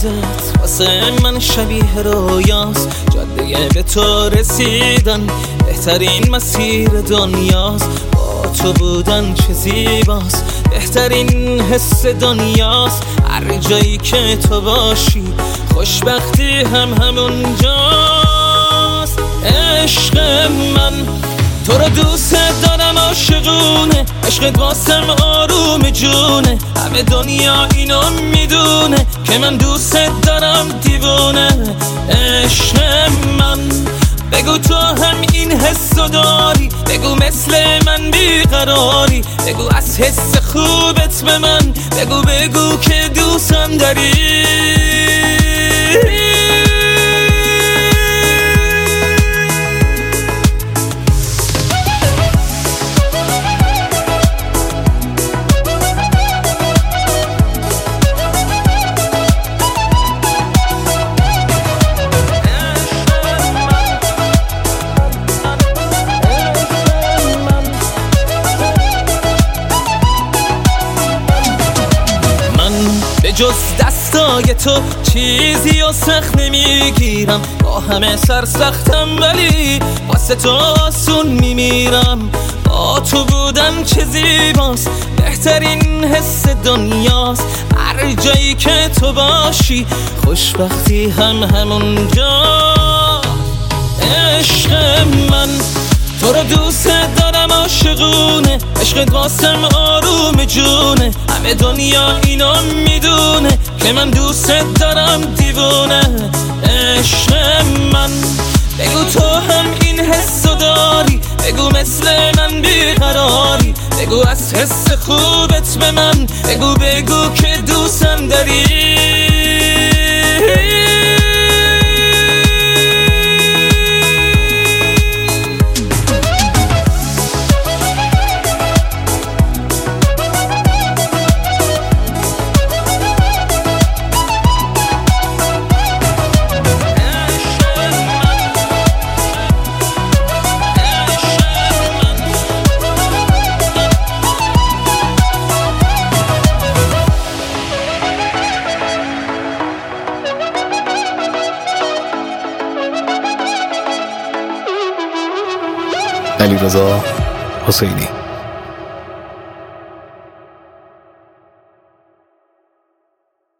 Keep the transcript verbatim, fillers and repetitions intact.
لبازت واسه من شبیه رویاست. جاده به تو رسیدن بهترین مسیر دنیاست. با تو بودن چه زیباست، بهترین حس دنیاست. هر جایی که تو باشی خوشبختی هم همونجاست. عشق من تو رو دوست دارم عاشقونه، عشقت واسم آروم جونه. همه دنیا اینو میدونه که من دوست دارم دیوونه. عشق من بگو تو هم این حسو داری، بگو مثل من بیقراری، بگو از حس خوبت به من، بگو بگو که دوستم داری. جز دستای تو چیزی و سخت نمیگیرم، با همه سرسختم ولی واسه تو آسون میمیرم. با تو بودن چه زیباست، بهترین حس دنیاست. هر جایی که تو باشی خوشبختی هم همونجا. عشق من تو رو دوست دارم عاشقونه، عشقت واسم آروم جونه. همه دنیا اینو میدونه که من دوست دارم دیوونه. عشق من بگو تو هم این حسو داری، بگو مثل من بیقراری، بگو از حس خوبت به من، بگو بگو که دوستم داری. علیرضا حسینی.